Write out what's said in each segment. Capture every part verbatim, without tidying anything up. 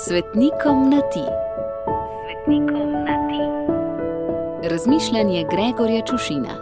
Svetnikom na ti. Svetnikom na ti. Razmišljanje Gregorja Čušina.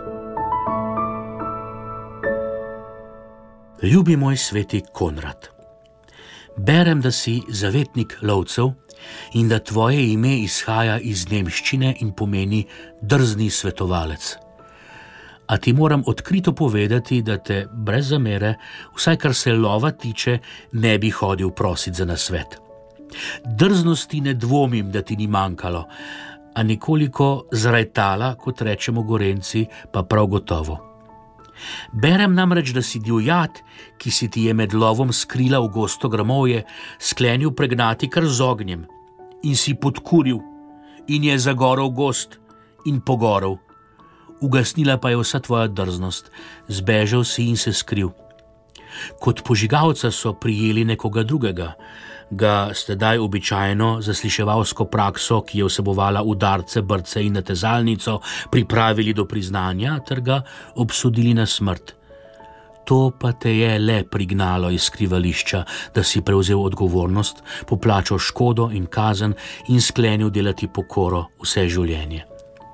Ljubi moj sveti Konrad, berem, da si zavetnik lovcev in da tvoje ime izhaja iz nemščine in pomeni drzni svetovalec. A ti moram odkrito povedati, da te brez zamere, vsaj kar se lova tiče, ne bi hodil prosit za nasvet. Drznosti ne dvomim, da ti ni manjkalo, a nekoliko zrajtala, kot rečemo Gorenci, pa prav gotovo. Berem namreč, da si divjad, ki si ti je med lovom skrila v gosto gramovje, sklenil pregnati kar z ognjem in si podkuril in je zagorel gost in pogorel. Ugasnila pa je vsa tvoja drznost, zbežal si in se skril. Kot požigalca so prijeli nekoga drugega, ga ste daj običajno zasliševalsko prakso, ki je vsebovala udarce, brce in natezalnico, pripravili do priznanja ter ga obsodili na smrt. To pa te je le prignalo iz skrivališča, da si prevzel odgovornost, poplačal škodo in kazen in sklenil delati pokoro vse življenje.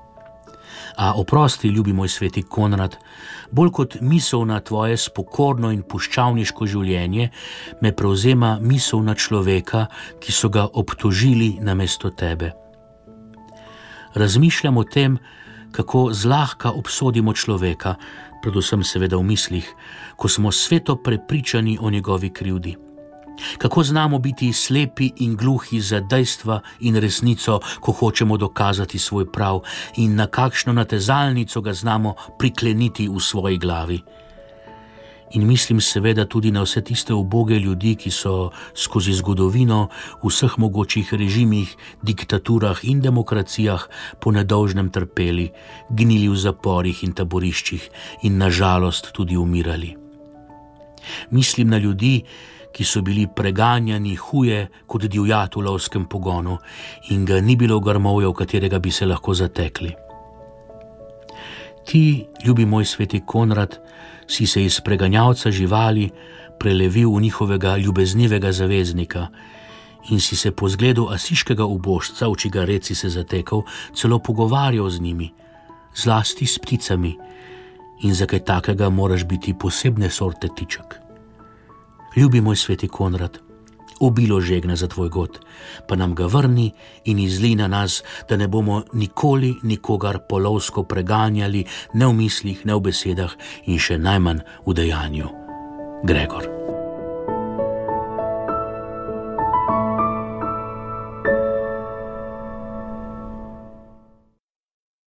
A oprosti, ljubi moj sveti Konrad, bolj kot misel na tvoje spokorno in puščavniško življenje, me prevzema misel na človeka, ki so ga obtožili namesto tebe. Razmišljam o tem, kako zlahka obsodimo človeka, predvsem seveda v mislih, ko smo sveto prepričani o njegovi krivdi. Kako znamo biti slepi in gluhi za dejstva in resnico, ko hočemo dokazati svoj prav, in na kakšno natezalnico ga znamo prikleniti v svoji glavi. In mislim seveda tudi na vse tiste uboge ljudi, ki so skozi zgodovino v vseh mogočih režimih, diktaturah in demokracijah po nedolžnem trpeli, gnili v zaporih in taboriščih in nažalost tudi umirali. Mislim na ljudi, ki so bili preganjani huje kot divjad v lovskem pogonu in ga ni bilo grmovja, v katerega bi se lahko zatekli. Ti, ljubi moj sveti Konrad, si se iz preganjalca živali prelevil v njihovega ljubeznivega zaveznika in si se po zgledu asiškega ubožca, v čigar red si se zatekal, celo pogovarjal z njimi, zlasti s pticami, in za kaj takega moraš biti posebne sorte tiček. Ljubi moj sveti Konrad, obilo žegne za tvoj god, pa nam ga vrni in izli na nas, da ne bomo nikoli nikogar polovsko preganjali, ne v mislih, ne v besedah in še najmanj v dejanju. Gregor.